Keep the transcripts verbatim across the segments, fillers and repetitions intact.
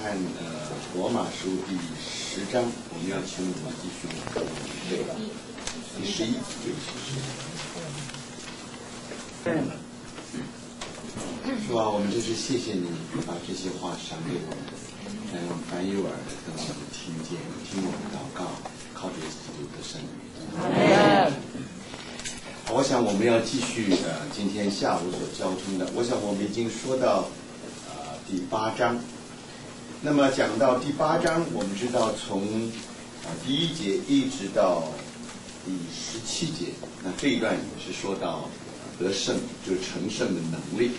看呃罗马书第十章，我们要请我们继续对吧？第十一，对不起，是吧？我们就是谢谢你把这些话赏给我们，让我们凡有耳的都能听见，听我们祷告，靠着基督的圣灵。我想我们要继续呃今天下午所交通的，我想我们已经说到呃第八章。那么讲到第八章，我们知道从啊、呃、第一节一直到第十七节，那这一段也是说到得胜，就是成圣的能力。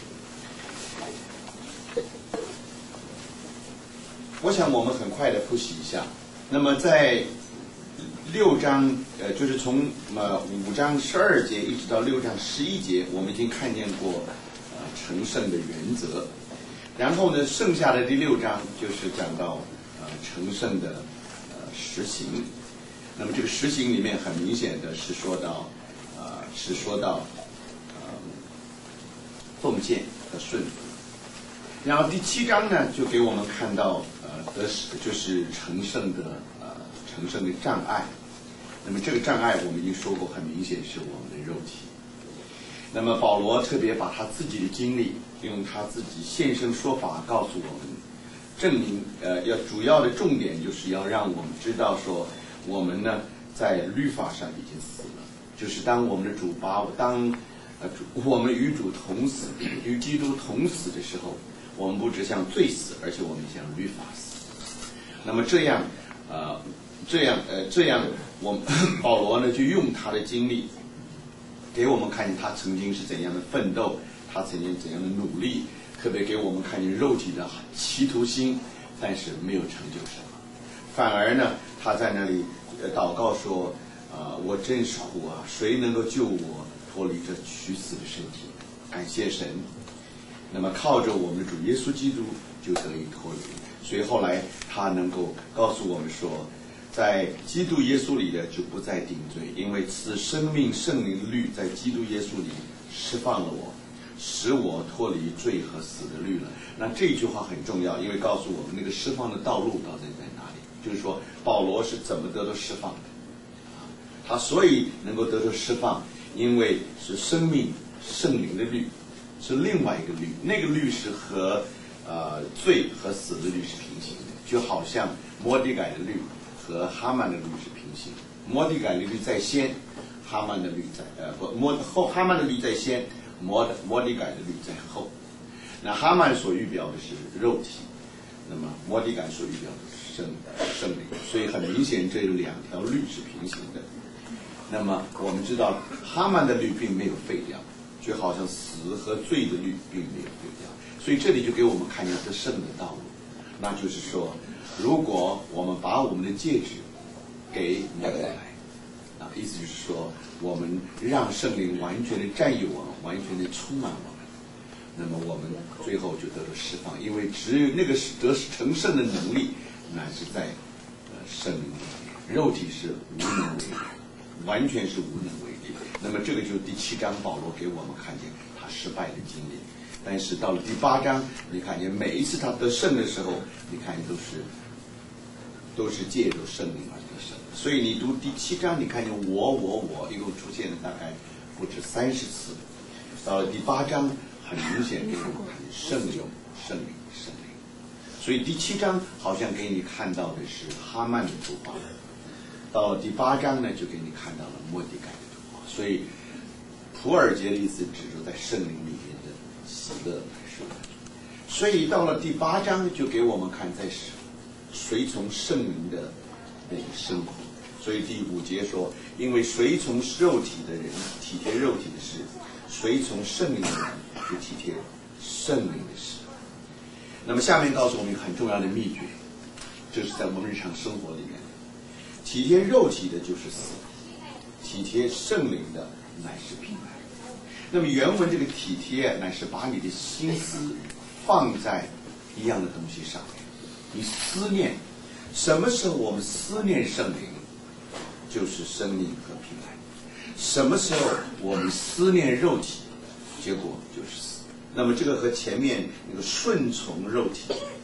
我想我们很快的复习一下。那么在六章，呃，就是从呃五章十二节一直到六章十一节，我们已经看见过呃成圣的原则。然后呢，剩下的第六章就是讲到呃成圣的呃实行。那么这个实行里面很明显的是说到呃是说到呃奉献和顺服。然后第七章呢，就给我们看到呃得就是成圣的呃成圣的障碍。那么这个障碍我们已经说过，很明显是我们的肉体。那么保罗特别把他自己的经历，用他自己现身说法告诉我们，证明呃要主要的重点就是要让我们知道说，我们呢在律法上已经死了，就是当我们的主把当呃主我们与主同死，与基督同死的时候，我们不只向罪死，而且我们向律法死。那么这样呃这样呃这样我们保罗呢就用他的经历给我们看见他曾经是怎样的奋斗，他曾经怎样的努力，特别给我们看见肉体的企图心，但是没有成就什么。反而呢，他在那里祷告说：“啊、呃，我真是苦啊！谁能够救我脱离这取死的身体？感谢神。那么靠着我们的主耶稣基督就得以脱离。所以后来他能够告诉我们说，在基督耶稣里的就不再定罪，因为赐生命圣灵的律在基督耶稣里释放了我，使我脱离罪和死的律了。那这句话很重要，因为告诉我们那个释放的道路到底在哪里。就是说保罗是怎么得到释放的，他所以能够得到释放，因为是生命圣灵的律，是另外一个律，那个律是和呃罪和死的律是平行的，就好像摩底改的律和哈曼的律是平行的。摩底改的律在先，哈曼的律在呃不摩后哈曼的律在先，摩摩底改的律在后。那哈曼所预表的是肉体，那么摩底改所预表的是圣圣灵，所以很明显这两条律是平行的。那么我们知道哈曼的律并没有废掉，就好像死和罪的律并没有废掉，所以这里就给我们看见得胜的道路。那就是说，如果我们把我们的戒指给拿过来，啊，意思就是说，我们让圣灵完全的占有我们，完全的充满我们，那么我们最后就得到释放，因为只有那个得成圣的能力，乃是在呃圣灵里面，肉体是无能为力，完全是无能为力。那么这个就是第七章保罗给我们看见他失败的经历。但是到了第八章，你看见每一次他得胜的时候，你看见都是都是借助圣灵而得胜。所以你读第七章，你看见我我我一共出现了大概不止三十次。到了第八章，很明显给我们看见圣灵、圣灵、圣灵。所以第七章好像给你看到的是哈曼的图画，到了第八章呢，就给你看到了末底改的图画。所以普尔节的意思指出在圣灵里面的喜乐来说，所以到了第八章就给我们看在随从圣灵的那个生活。所以第五节说，因为随从肉体的人体贴肉体的事，随从圣灵的人就体贴圣灵的事。那么下面告诉我们一个很重要的秘诀，就是在我们日常生活里面，体贴肉体的就是死，体贴圣灵的乃是平安。那么原文这个体贴乃是把你的心思放在一样的东西上面，你思念，什么时候我们思念圣灵，就是生命和平安；什么时候我们思念肉体，结果就是死。那么这个和前面那个顺从肉体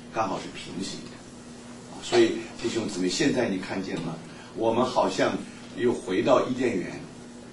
刚好是平行的。啊，所以弟兄姊妹，现在你看见吗？我们好像又回到伊甸园。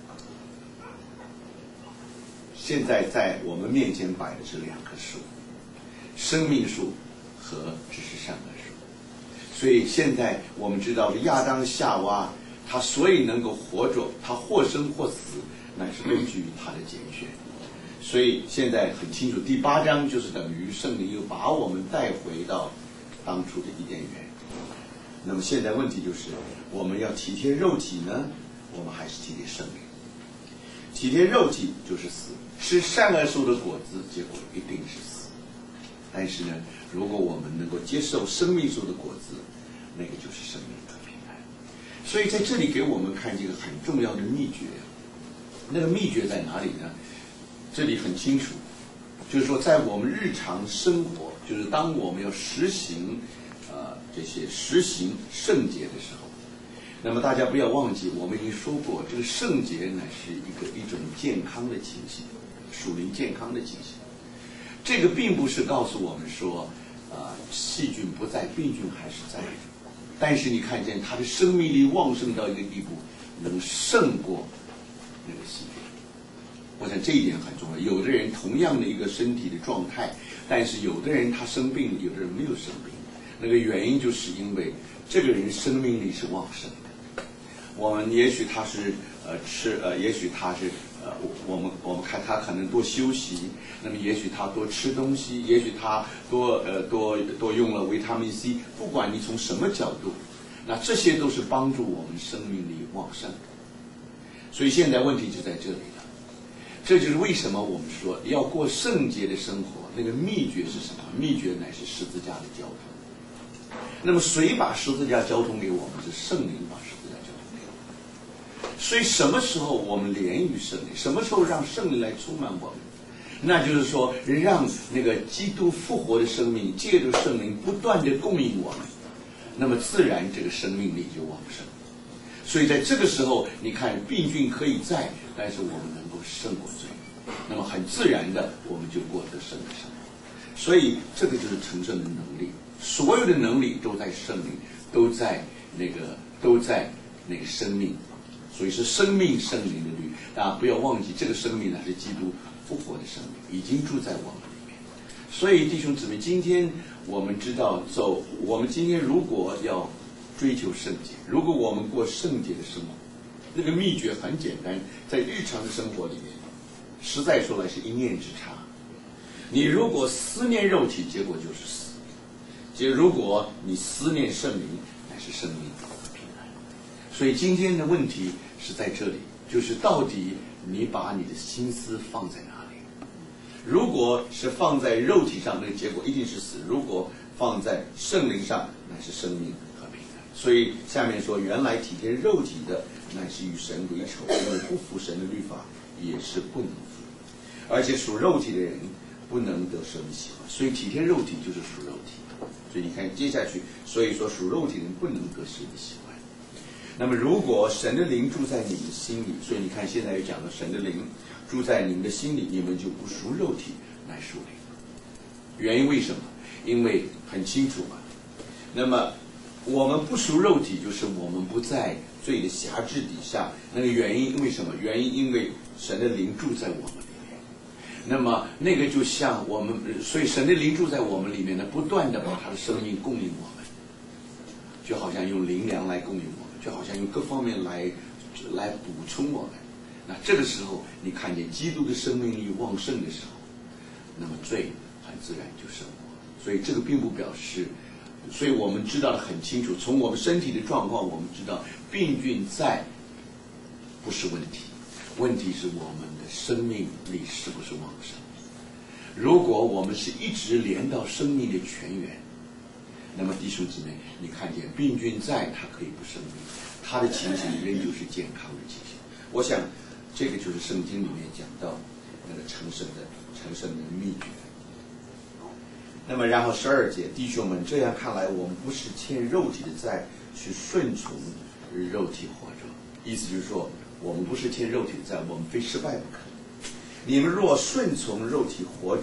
现在在我们面前摆的是两棵树，生命树和知识善恶树。所以现在我们知道亚当夏娃他所以能够活着，他或生或死，乃是根据于他的拣选。所以现在很清楚，第八章就是等于圣灵又把我们带回到当初的伊甸园。那么现在问题就是，我们要体贴肉体呢，我们还是体贴圣灵？体贴肉体就是死，吃善恶树的果子，结果一定是死。但是呢，如果我们能够接受生命树的果子，那个就是生命和平安。所以在这里给我们看这个很重要的秘诀。那个秘诀在哪里呢？这里很清楚，就是说在我们日常生活，就是当我们要实行呃这些实行圣洁的时候，那么大家不要忘记，我们已经说过，这个圣洁乃是一个一种健康的情形，属灵健康的情形。这个并不是告诉我们说，呃，细菌不在，病菌还是在，但是你看见它的生命力旺盛到一个地步，能胜过那个细菌。我想这一点很重要。有的人同样的一个身体的状态，但是有的人他生病，有的人没有生病。那个原因就是因为这个人生命力是旺盛的。我们也许他是呃吃呃，也许他是呃，我们我们看他可能多休息，那么也许他多吃东西，也许他多呃多多用了维他命 C。不管你从什么角度，那这些都是帮助我们生命力旺盛的。所以现在问题就在这里了。这就是为什么我们说要过圣洁的生活，那个秘诀是什么？秘诀乃是十字架的交通。那么谁把十字架交通给我们？是圣灵把十字架交通给我们。所以什么时候我们连于圣灵？什么时候让圣灵来充满我们？那就是说，让那个基督复活的生命借着圣灵不断的供应我们，那么自然这个生命力就旺盛。所以在这个时候，你看病菌可以在，但是我们能够胜过罪，那么很自然的我们就过得胜的生活。所以这个就是成圣的能力，所有的能力都在圣灵，都在那个都在那个生命，所以是生命圣灵的律。大家不要忘记，这个生命呢是基督复活的生命，已经住在我们里面。所以弟兄姊妹，今天我们知道走，我们今天如果要追求圣洁，如果我们过圣洁的生活，那个秘诀很简单，在日常的生活里面，实在说来是一念之差。你如果思念肉体，结果就是死；即如果你思念圣灵，乃是生命和平安。所以今天的问题是在这里，就是到底你把你的心思放在哪里？如果是放在肉体上，那个结果一定是死；如果放在圣灵上，乃是生命和平安。所以下面说，原来体贴肉体的，乃是与神为仇，因为不服神的律法，也是不能服。而且属肉体的人不能得神的喜欢，所以体贴肉体就是属肉体。所以你看接下去，所以说属肉体的人不能得神的喜欢。那么如果神的灵住在你们心里，所以你看现在又讲了神的灵住在你们的心里，你们就不属肉体，乃属灵。原因为什么？因为很清楚嘛。那么我们不属肉体，就是我们不在罪的辖制底下。那个原因为什么？原因因为神的灵住在我们里面。那么那个就像我们，所以神的灵住在我们里面呢，不断的把他的生命供应我们，就好像用灵粮来供应我们，就好像用各方面来来补充我们。那这个时候你看见基督的生命力旺盛的时候，那么罪很自然就胜过。所以这个并不表示，所以我们知道的很清楚，从我们身体的状况，我们知道病菌在不是问题，问题是我们的生命力是不是旺盛。如果我们是一直连到生命的泉源，那么弟兄姊妹，你看见病菌在，它可以不生病，它的情形仍旧是健康的情形。我想这个就是圣经里面讲到那个成圣的成圣的秘诀。那么然后十二节，弟兄们，这样看来，我们不是欠肉体的债，去顺从肉体活着。意思就是说，我们不是欠肉体的债，我们非失败不可。你们若顺从肉体活着，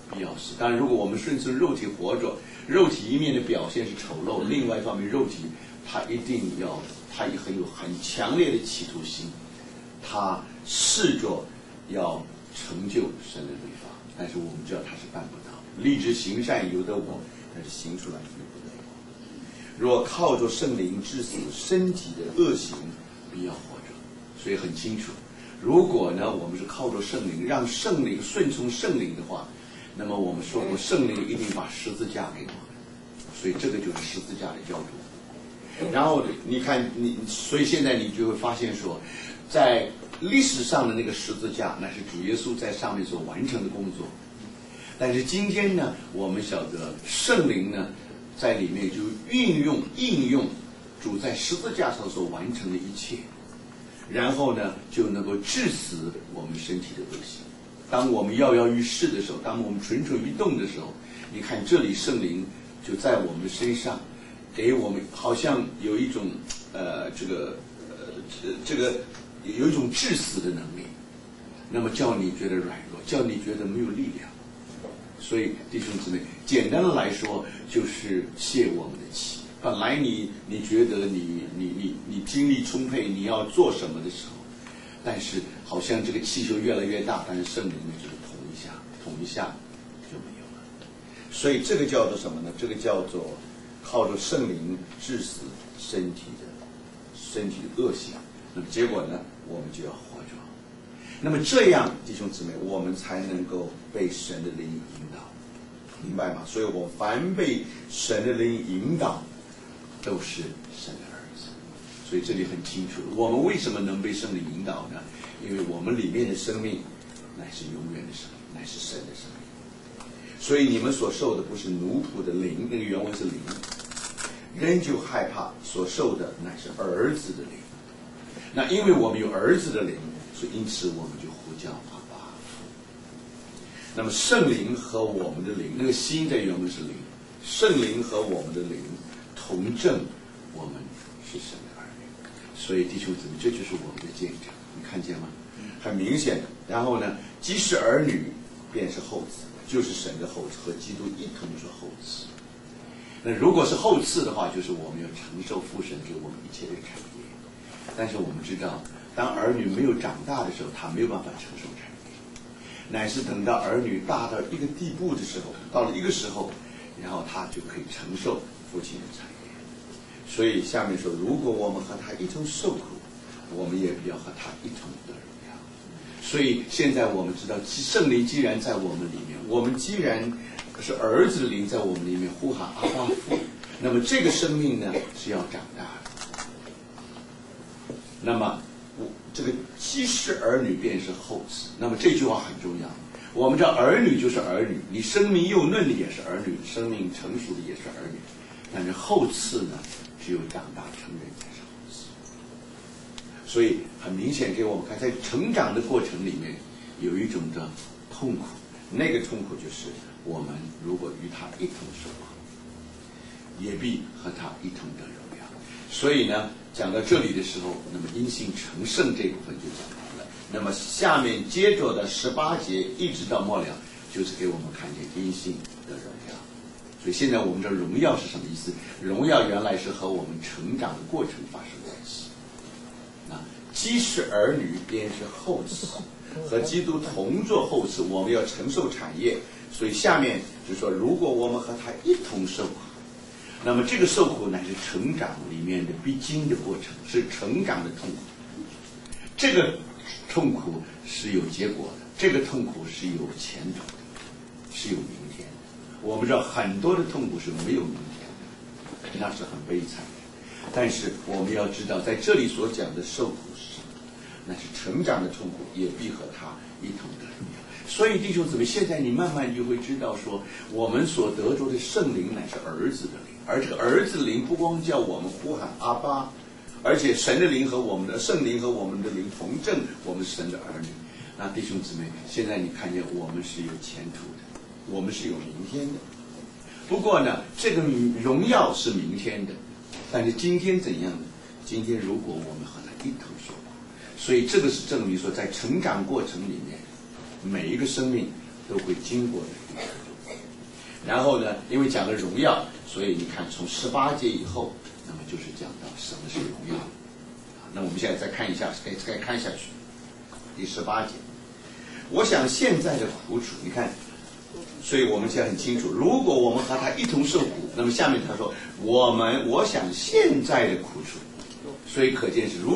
必要时。当然，如果我们顺从肉体活着，肉体一面的表现是丑陋，另外一方面，肉体它一定要，它也很有很强烈的企图心，它试着要成就神的律法，但是我们知道他是办不到。立志行善由得我，但是行出来由不得我。若靠着圣灵致死身体的恶行，必要活着。所以很清楚，如果呢我们是靠着圣灵，让圣灵顺从圣灵的话，那么我们说过圣灵一定把十字架给我们，所以这个就是十字架的教主。然后你看你，所以现在你就会发现说，在历史上的那个十字架，那是主耶稣在上面所完成的工作。但是今天呢，我们晓得圣灵呢，在里面就运用应用主在十字架上所完成的一切，然后呢，就能够致死我们身体的恶行。当我们跃跃欲试的时候，当我们蠢蠢欲动的时候，你看这里圣灵就在我们身上，给我们好像有一种呃这个呃这个有一种致死的能力，那么叫你觉得软弱，叫你觉得没有力量。所以弟兄姊妹，简单的来说就是泄我们的气。本来你你觉得你你你你精力充沛，你要做什么的时候，但是好像这个气就越来越大，但是圣灵呢就是捅一下，捅一下就没有了。所以这个叫做什么呢？这个叫做靠着圣灵致死身体的身体的恶行。那么结果呢，我们就要活着。那么这样，弟兄姊妹，我们才能够被神的灵引导，明白吗？所以我凡被神的灵引导，都是神的儿子。所以这里很清楚，我们为什么能被圣灵引导呢？因为我们里面的生命乃是永远的生命，乃是神的生命。所以你们所受的不是奴仆的灵，那个原文是灵，人就害怕所受的乃是儿子的灵。那因为我们有儿子的灵，所以因此我们就呼叫阿爸父。那么圣灵和我们的灵，那个心在原文是灵，圣灵和我们的灵同证我们是神的儿女。所以弟兄姊妹，这就是我们的见证，你看见吗？很明显的。然后呢，既是儿女，便是后嗣，就是神的后嗣，和基督一同是后嗣。那如果是后嗣的话，就是我们要承受父神给我们一切的产业。但是我们知道，当儿女没有长大的时候，他没有办法承受产业，乃是等到儿女大到一个地步的时候，到了一个时候，然后他就可以承受父亲的产业。所以下面说，如果我们和他一同受苦，我们也必要和他一同得荣耀。所以现在我们知道，圣灵既然在我们里面，我们既然是儿子的灵在我们里面呼喊阿爸父，那么这个生命呢是要长大的。那么这个既是儿女，便是后嗣。那么这句话很重要。我们知道儿女就是儿女，你生命幼嫩的也是儿女，生命成熟的也是儿女。但是后嗣呢，只有长大成人才是后嗣。所以很明显给我们看，在成长的过程里面有一种的痛苦，那个痛苦就是我们如果与他一同受苦，也必和他一同得荣耀。所以呢，讲到这里的时候，那么因信成圣这部分就讲完了。那么下面接着的十八节一直到末了，就是给我们看见因信的荣耀。所以现在我们知道荣耀是什么意思？荣耀原来是和我们成长的过程发生关系。啊，既是儿女，便是后嗣，和基督同作后嗣，我们要承受产业。所以下面就说，如果我们和他一同受苦，那么这个受苦乃是成长里面的必经的过程，是成长的痛苦。这个痛苦是有结果的，这个痛苦是有前途的，是有明天的。我们知道很多的痛苦是没有明天的，那是很悲惨的。但是我们要知道，在这里所讲的受苦是什么？那是成长的痛苦，也必和他一同得荣耀。所以弟兄姊妹，现在你慢慢就会知道说，我们所得着的圣灵乃是儿子的灵。而这个儿子的灵不光叫我们呼喊阿爸，而且神的灵和我们的圣灵和我们的灵同证，我们是神的儿女。那弟兄姊妹，现在你看见我们是有前途的，我们是有明天的。不过呢，这个荣耀是明天的，但是今天怎样呢？今天如果我们和他一同受苦，所以这个是证明说，在成长过程里面，每一个生命都会经过的。然后呢，因为讲了荣耀，所以你看从十八节以后，那么就是讲到什么是荣耀。那我们现在再看一下，再再看下去，第十八节。我想现在的苦楚，你看，所以我们现在很清楚，如果我们和他一同受苦，那么下面他说我们，我想现在的苦楚，所以可见是如